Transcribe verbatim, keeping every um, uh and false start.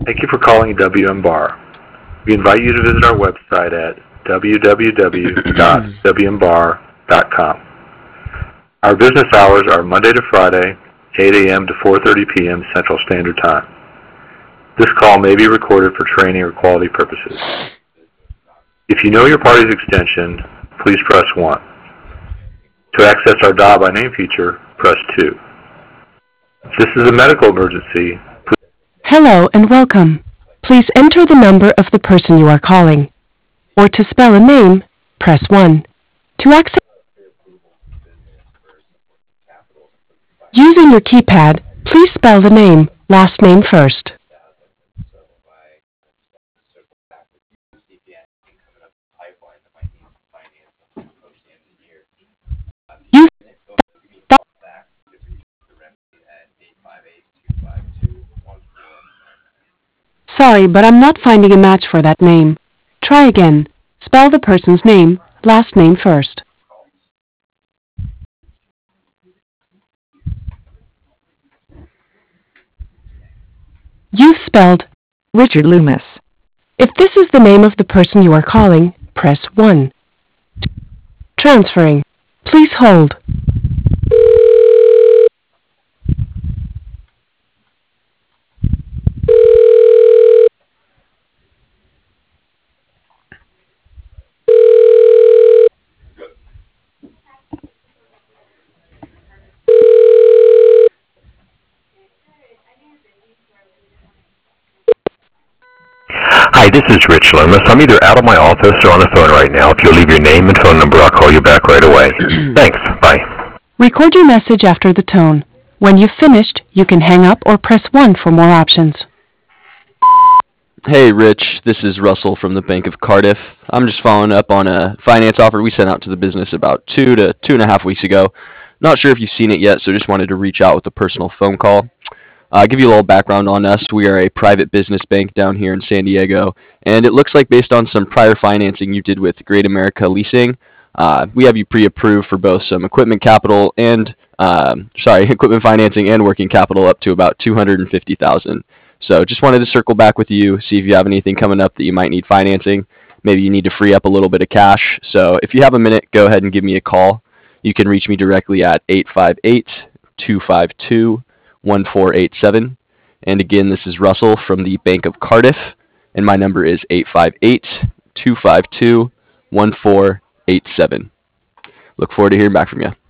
Thank you for calling W M Bar. We invite you to visit our website at w w w dot w m bar dot com. Our business hours are Monday to Friday, eight a m to four thirty p m Central Standard Time. This call may be recorded for training or quality purposes. If you know your party's extension, please press one. To access our dial by name feature, press two. If this is a medical emergency, please... Hello and welcome. Please enter the number of the person you are calling. Or to spell a name, press one. To access... Using your keypad, please spell the name, last name first. You... Sorry, but I'm not finding a match for that name. Try again. Spell the person's name, last name first. You've spelled Richard Loomis. If this is the name of the person you are calling, press one. Transferring. Please hold. Hi, this is Rich Loomis. I'm either out of my office or on the phone right now. If you'll leave your name and phone number, I'll call you back right away. Thanks. Bye. Record your message after the tone. When you've finished, you can hang up or press one for more options. Hey, Rich. This is Russell from the Bank of Cardiff. I'm just following up on a finance offer we sent out to the business about two to two and a half weeks ago. Not sure if you've seen it yet, so just wanted to reach out with a personal phone call. Uh, give you a little background on us. We are a private business bank down here in San Diego, and it looks like based on some prior financing you did with Great America Leasing, uh, we have you pre-approved for both some equipment capital and, um, sorry, equipment financing and working capital up to about two hundred fifty thousand dollars. So just wanted to circle back with you, see if you have anything coming up that you might need financing. Maybe you need to free up a little bit of cash. So if you have a minute, go ahead and give me a call. You can reach me directly at eight five eight, two five two, one four eight seven. And again, this is Russell from the Bank of Cardiff, and my number is eight five eight, two five two, one four eight seven. Look forward to hearing back from you.